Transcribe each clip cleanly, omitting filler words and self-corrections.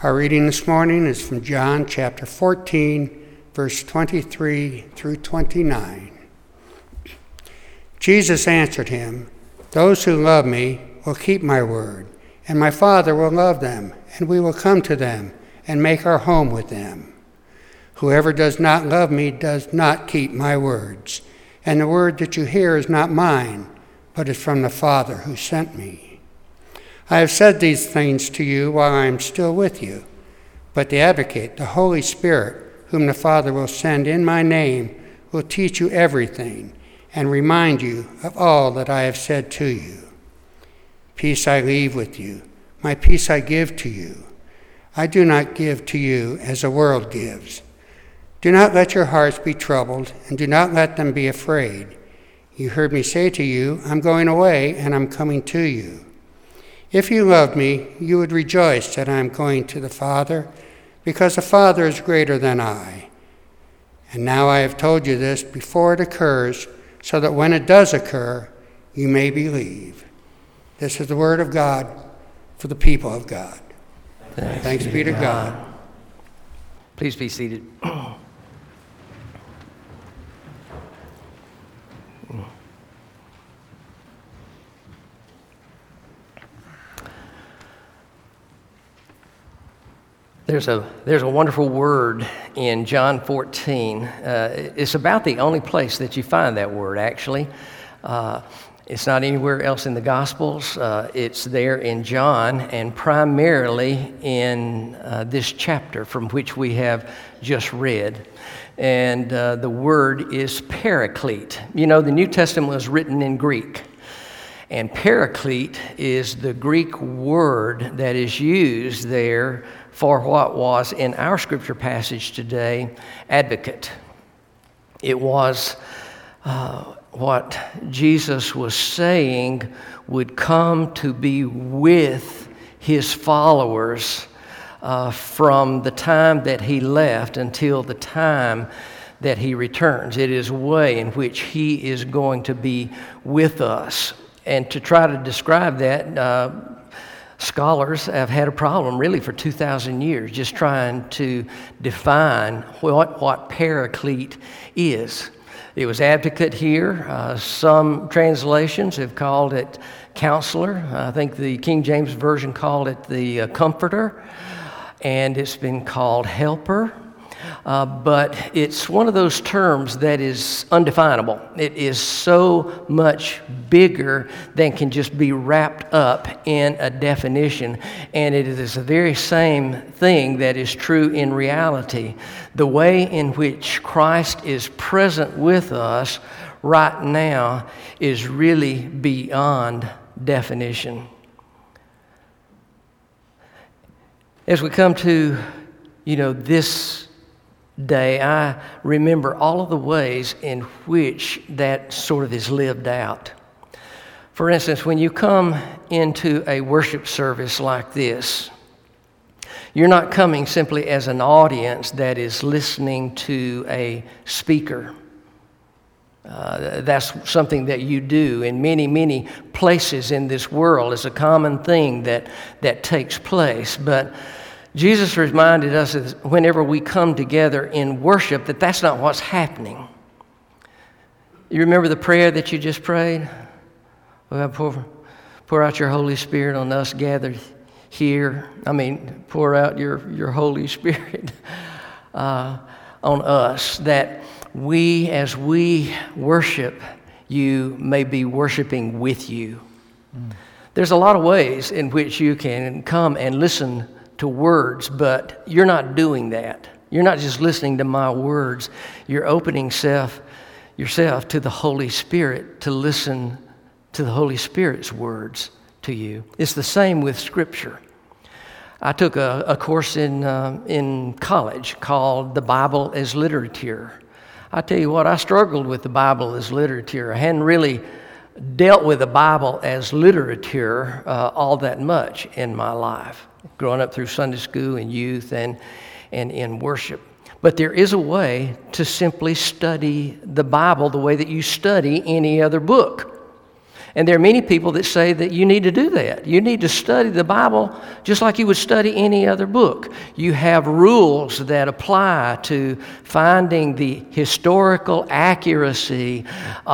Our reading this morning is from John chapter 14, verse 23 through 29. Jesus answered him, "Those who love me will keep my word, and my Father will love them, and we will come to them and make our home with them. Whoever does not love me does not keep my words, and the word that you hear is not mine, but is from the Father who sent me. I have said these things to you while I am still with you, but the Advocate, the Holy Spirit, whom the Father will send in my name, will teach you everything and remind you of all that I have said to you. Peace I leave with you, my peace I give to you. I do not give to you as the world gives. Do not let your hearts be troubled, and do not let them be afraid. You heard me say to you, I'm going away, and I'm coming to you. If you loved me, you would rejoice that I am going to the Father, because the Father is greater than I. And now I have told you this before it occurs, so that when it does occur, you may believe." This is the word of God for the people of God. Thanks be to God. Please be seated. There's a wonderful word in John 14. It's about the only place that you find that word, actually. It's not anywhere else in the Gospels. It's there in John, and primarily in this chapter from which we have just read. And the word is paraclete. You know, the New Testament was written in Greek. And paraclete is the Greek word that is used there for what was in our scripture passage today, advocate. It was what Jesus was saying would come to be with his followers from the time that he left until the time that he returns. It is a way in which he is going to be with us. And to try to describe that, scholars have had a problem really for 2,000 years just trying to define what paraclete is. It was advocate here. Some translations have called it counselor. I think the King James Version called it the comforter, and it's been called helper. But it's one of those terms that is undefinable. It is so much bigger than can just be wrapped up in a definition. And it is the very same thing that is true in reality. The way in which Christ is present with us right now is really beyond definition. As we come to, this day, I remember all of the ways in which that sort of is lived out. For instance, when you come into a worship service like this, you're not coming simply as an audience that is listening to a speaker. That's something that you do in many, many places in this world. It's a common thing that takes place. But Jesus reminded us that whenever we come together in worship, that's not what's happening. You remember the prayer that you just prayed? Well, pour out your Holy Spirit on us gathered here. Pour out your Holy Spirit on us, that we, as we worship, you may be worshiping with you. There's a lot of ways in which you can come and listen to words, but you're not doing that. You're not just listening to my words. You're opening yourself to the Holy Spirit to listen to the Holy Spirit's words to you. It's the same with Scripture. I took a course in college called The Bible as Literature. I tell you what, I struggled with the Bible as literature. I hadn't really dealt with the Bible as literature all that much in my life, growing up through Sunday school and youth and in worship. But there is a way to simply study the Bible the way that you study any other book. And there are many people that say that you need to do that. You need to study the Bible just like you would study any other book. You have rules that apply to finding the historical accuracy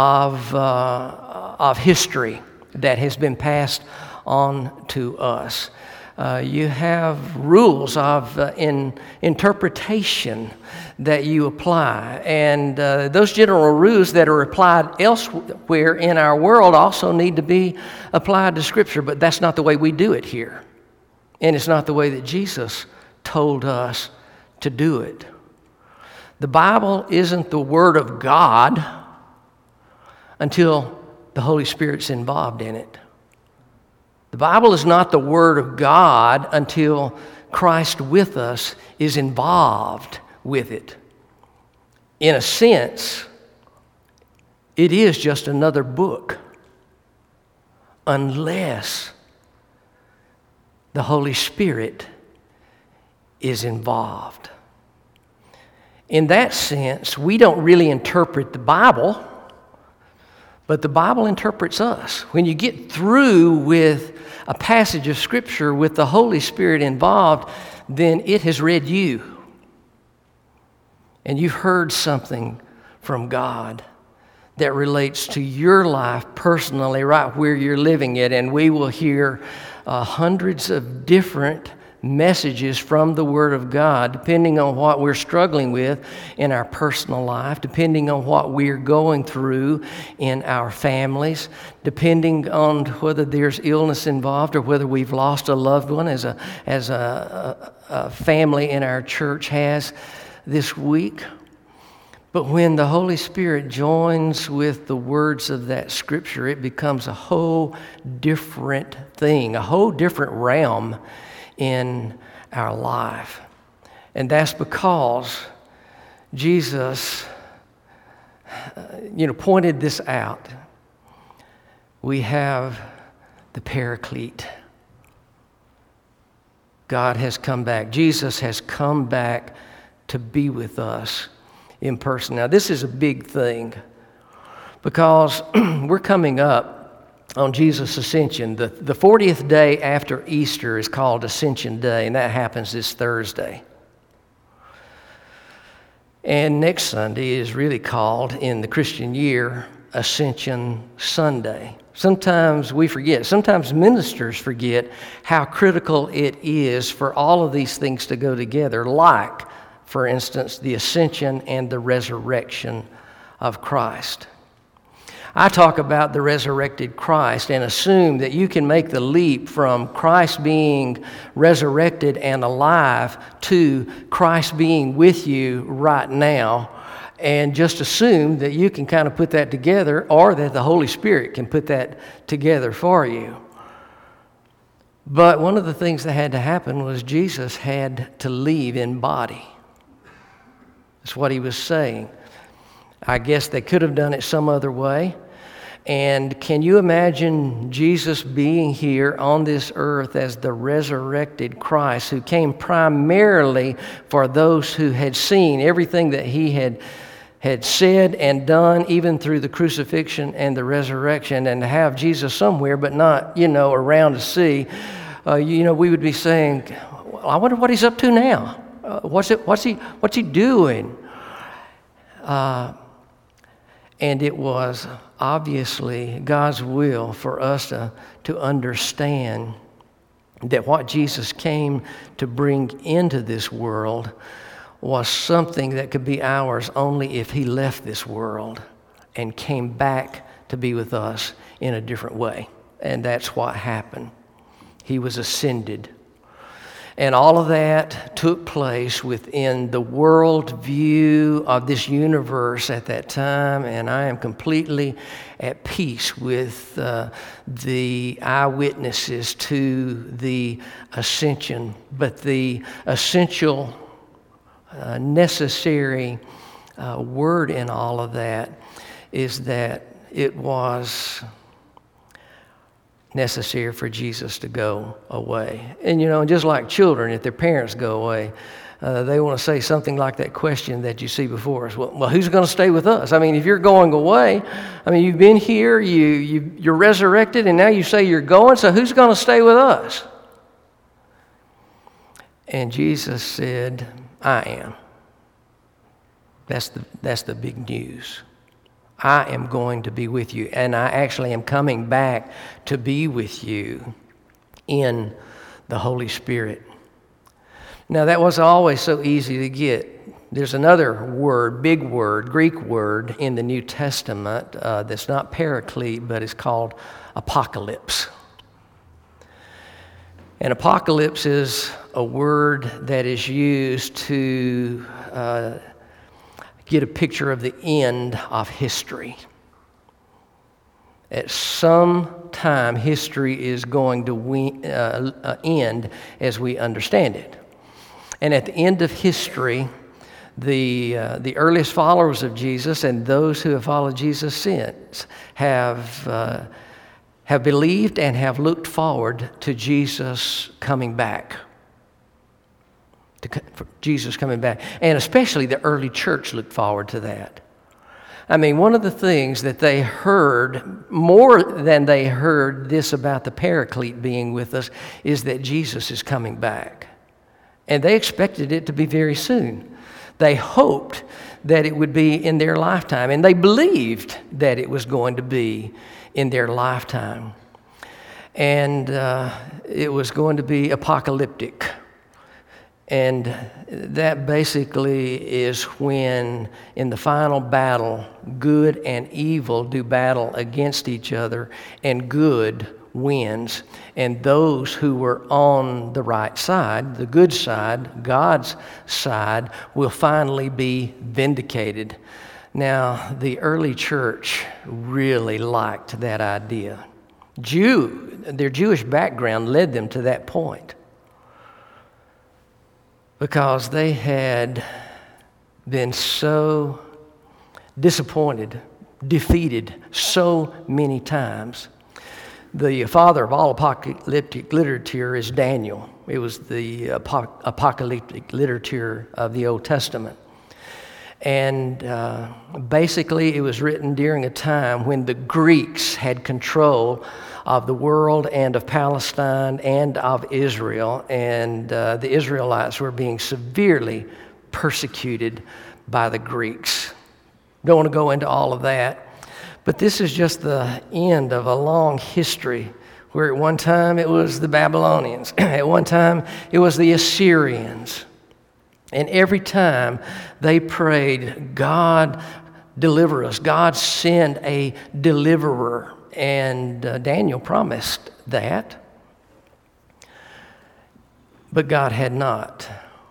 of history that has been passed on to us. You have rules of interpretation that you apply. And those general rules that are applied elsewhere in our world also need to be applied to Scripture, but that's not the way we do it here. And it's not the way that Jesus told us to do it. The Bible isn't the Word of God until the Holy Spirit's involved in it. The Bible is not the Word of God until Christ with us is involved with it. In a sense, it is just another book, unless the Holy Spirit is involved. In that sense, we don't really interpret the Bible, but the Bible interprets us. When you get through with a passage of Scripture with the Holy Spirit involved, then it has read you. And you've heard something from God that relates to your life personally, right where you're living it. And we will hear hundreds of different messages from the Word of God, depending on what we're struggling with in our personal life, depending on what we're going through in our families, depending on whether there's illness involved or whether we've lost a loved one, as a family in our church has this week. But when the Holy Spirit joins with the words of that Scripture, it becomes a whole different thing, a whole different realm in our life. And that's because Jesus, pointed this out. We have the Paraclete. God has come back. Jesus has come back to be with us in person. Now, this is a big thing because we're coming up on Jesus' ascension. The 40th day after Easter is called Ascension Day, and that happens this Thursday. And next Sunday is really called, in the Christian year, Ascension Sunday. Sometimes we forget, sometimes ministers forget how critical it is for all of these things to go together, like, for instance, the ascension and the resurrection of Christ. I talk about the resurrected Christ and assume that you can make the leap from Christ being resurrected and alive to Christ being with you right now, and just assume that you can kind of put that together, or that the Holy Spirit can put that together for you. But one of the things that had to happen was Jesus had to leave in body. That's what he was saying. I guess they could have done it some other way. And can you imagine Jesus being here on this earth as the resurrected Christ, who came primarily for those who had seen everything that he had said and done, even through the crucifixion and the resurrection, and to have Jesus somewhere but not, around to see, we would be saying, I wonder what he's up to now. What's he doing? And it was obviously God's will for us to understand that what Jesus came to bring into this world was something that could be ours only if he left this world and came back to be with us in a different way. And that's what happened. He was ascended. And all of that took place within the world view of this universe at that time, and I am completely at peace with the eyewitnesses to the ascension. But the essential, necessary word in all of that is that it was necessary for Jesus to go away. And just like children, if their parents go away, they want to say something like that question that you see before us. Well, who's going to stay with us? I mean, if you're going away, I mean, you've been here, you're resurrected, and now you say you're going, so who's going to stay with us? And Jesus said, I am. That's the big news. I am going to be with you, and I actually am coming back to be with you in the Holy Spirit. Now, that wasn't always so easy to get. There's another word, big word, Greek word in the New Testament that's not paraclete, but it's called apocalypse. And apocalypse is a word that is used to get a picture of the end of history. At some time, history is going to end as we understand it. And at the end of history, the earliest followers of Jesus and those who have followed Jesus since have believed and have looked forward to Jesus coming back. Jesus coming back. And especially the early church looked forward to that. I mean, one of the things that they heard, more than they heard this about the Paraclete being with us, is that Jesus is coming back. And they expected it to be very soon. They hoped that it would be in their lifetime, and they believed that it was going to be in their lifetime. And it was going to be apocalyptic. And that basically is when, in the final battle, good and evil do battle against each other, and good wins. And those who were on the right side, the good side, God's side, will finally be vindicated. Now, the early church really liked that idea. Their Jewish background led them to that point, because they had been so disappointed, defeated so many times. The father of all apocalyptic literature is Daniel. It was the apocalyptic literature of the Old Testament. And basically it was written during a time when the Greeks had control of the world and of Palestine and of Israel, and the Israelites were being severely persecuted by the Greeks. Don't want to go into all of that, but this is just the end of a long history where at one time it was the Babylonians, at one time it was the Assyrians, and every time they prayed, God deliver us, God send a deliverer. And Daniel promised that, but God had not.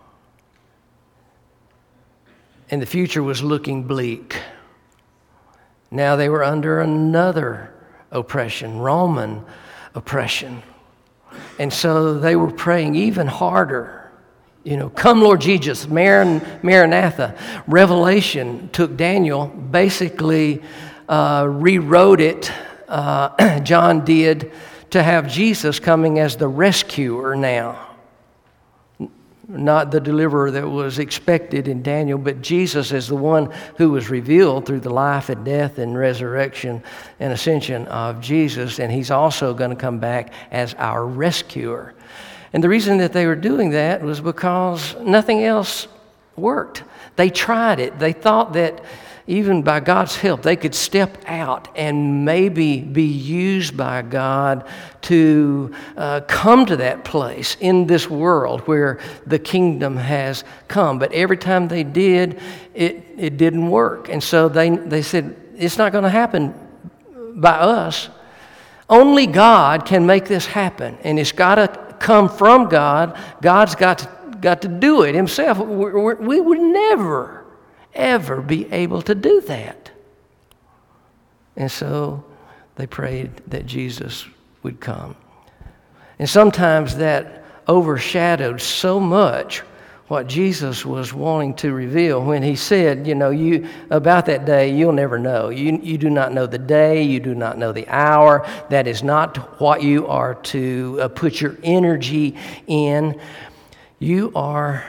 And the future was looking bleak. Now they were under another oppression, Roman oppression. And so they were praying even harder. Come Lord Jesus, Maranatha. Revelation took Daniel, basically rewrote it. John did, to have Jesus coming as the rescuer now. Not the deliverer that was expected in Daniel, but Jesus as the one who was revealed through the life and death and resurrection and ascension of Jesus. And he's also going to come back as our rescuer. And the reason that they were doing that was because nothing else worked. They tried it. They thought that even by God's help, they could step out and maybe be used by God to come to that place in this world where the kingdom has come. But every time they did, it didn't work. And so they said, it's not going to happen by us. Only God can make this happen. And it's got to come from God. God's got to do it himself. We would never ever be able to do that. And so they prayed that Jesus would come. And sometimes that overshadowed so much what Jesus was wanting to reveal when he said, you about that day, you'll never know. You do not know the day, you do not know the hour. That is not what you are to put your energy in. You are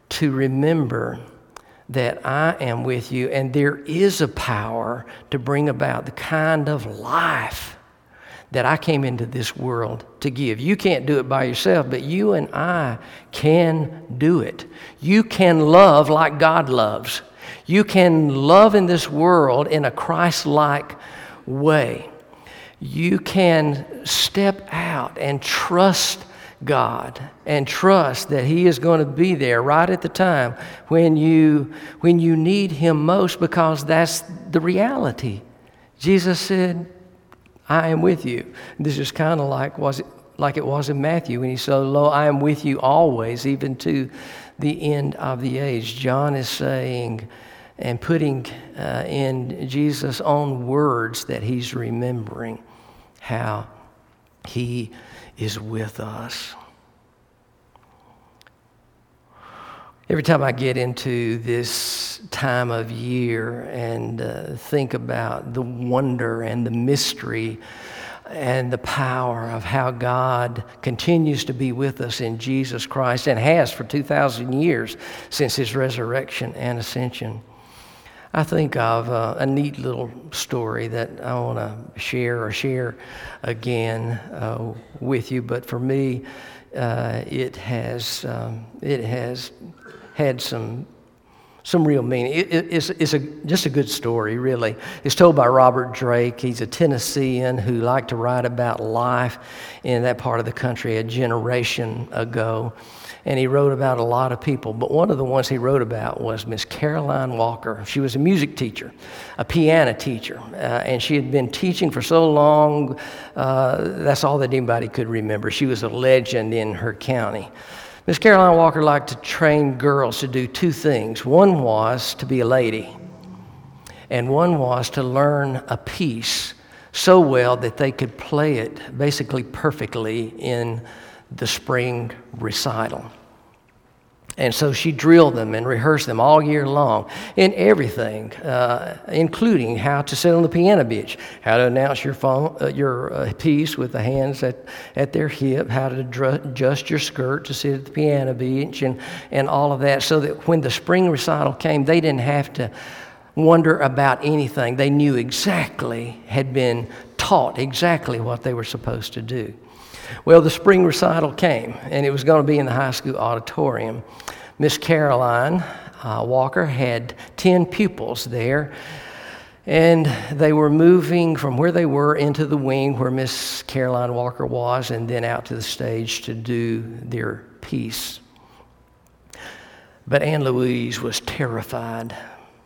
to remember that I am with you, and there is a power to bring about the kind of life that I came into this world to give. You can't do it by yourself, but you and I can do it. You can love like God loves. You can love in this world in a Christ-like way. You can step out and trust God and trust that He is going to be there right at the time when you need Him most, because that's the reality. Jesus said, I am with you. This is kind of like it was in Matthew when He said, lo, I am with you always, even to the end of the age. John is saying and putting in Jesus' own words that he's remembering how He is with us. Every time I get into this time of year and think about the wonder and the mystery and the power of how God continues to be with us in Jesus Christ, and has for 2,000 years since His resurrection and ascension, I think of a neat little story that I want to share again with you. But for me, it has had some real meaning. It's just a good story, really. It's told by Robert Drake. He's a Tennessean who liked to write about life in that part of the country a generation ago. And he wrote about a lot of people. But one of the ones he wrote about was Miss Caroline Walker. She was a music teacher, a piano teacher. And she had been teaching for so long, that's all that anybody could remember. She was a legend in her county. Miss Caroline Walker liked to train girls to do two things. One was to be a lady, and one was to learn a piece so well that they could play it basically perfectly in the spring recital. And so she drilled them and rehearsed them all year long in everything, including how to sit on the piano bench, how to announce your piece with the hands at their hip, how to adjust your skirt to sit at the piano bench, and all of that, so that when the spring recital came, they didn't have to wonder about anything. They knew exactly, had been taught exactly what they were supposed to do. Well, the spring recital came, and it was going to be in the high school auditorium. Miss Caroline Walker had 10 pupils there, and they were moving from where they were into the wing where Miss Caroline Walker was, and then out to the stage to do their piece. But Ann Louise was terrified.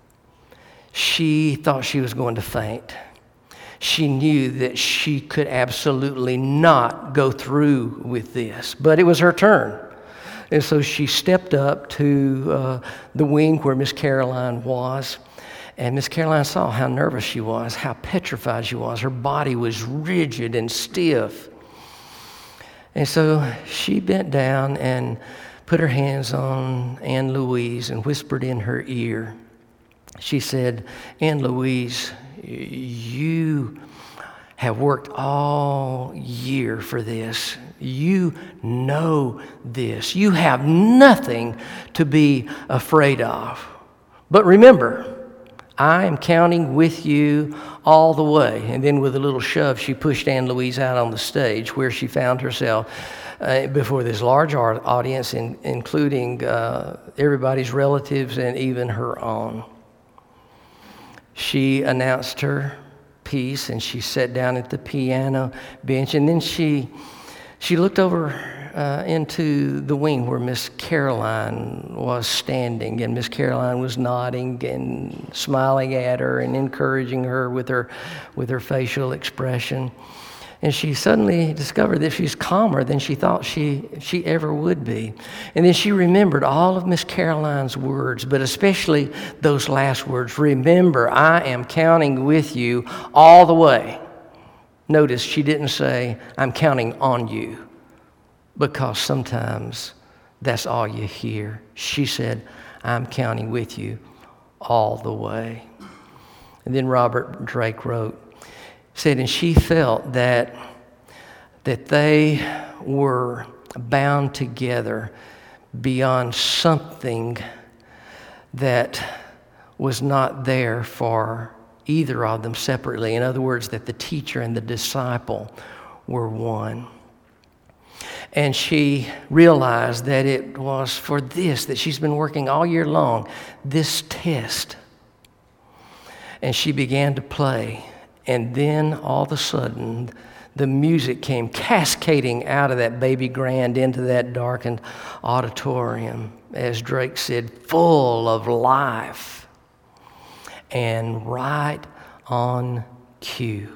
She thought she was going to faint. She knew that she could absolutely not go through with this, but it was her turn. And so she stepped up to the wing where Miss Caroline was, and Miss Caroline saw how nervous she was, how petrified she was. Her body was rigid and stiff. And so she bent down and put her hands on Ann Louise and whispered in her ear. She said, Ann Louise, you have worked all year for this. You know this. You have nothing to be afraid of. But remember, I am counting with you all the way. And then with a little shove, she pushed Ann Louise out on the stage, where she found herself before this large audience, including everybody's relatives and even her own. She announced her piece, and she sat down at the piano bench, and then she looked over into the wing where Miss Caroline was standing, and Miss Caroline was nodding and smiling at her and encouraging her with her facial expression. And she suddenly discovered that she's calmer than she thought she ever would be. And then she remembered all of Miss Caroline's words, but especially those last words. Remember, I am counting with you all the way. Notice she didn't say, I'm counting on you, because sometimes that's all you hear. She said, I'm counting with you all the way. And then Robert Drake wrote, said, and she felt that they were bound together beyond something that was not there for either of them separately. In other words, that the teacher and the disciple were one. And she realized that it was for this that she's been working all year long, this test. And she began to play. And then all of a sudden, the music came cascading out of that baby grand into that darkened auditorium, as Drake said, full of life and right on cue.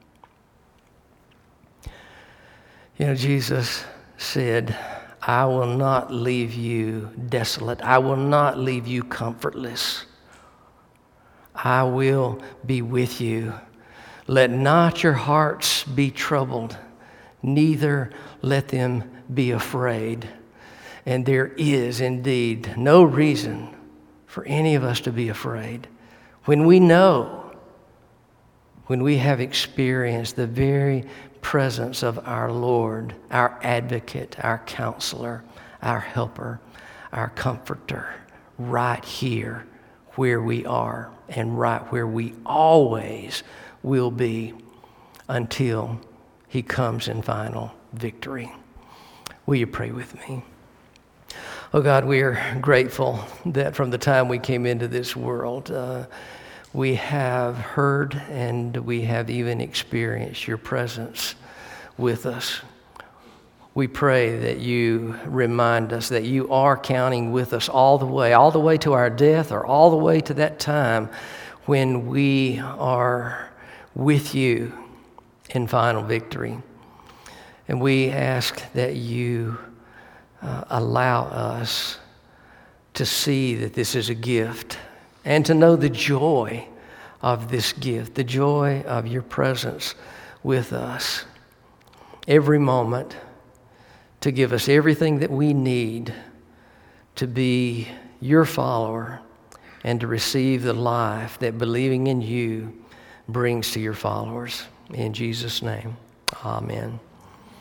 You know, Jesus said, I will not leave you desolate. I will not leave you comfortless. I will be with you. Let not your hearts be troubled, neither let them be afraid. And there is indeed no reason for any of us to be afraid when we know, when we have experienced the very presence of our Lord, our advocate, our counselor, our helper, our comforter, right here where we are and right where we always will be until he comes in final victory. Will you pray with me? Oh God, we are grateful that from the time we came into this world, we have heard and we have even experienced your presence with us. We pray that you remind us that you are counting with us all the way to our death, or all the way to that time when we are with you in final victory. And we ask that you allow us to see that this is a gift and to know the joy of this gift, the joy of your presence with us every moment, to give us everything that we need to be your follower and to receive the life that believing in you brings to your followers. In Jesus' name, amen.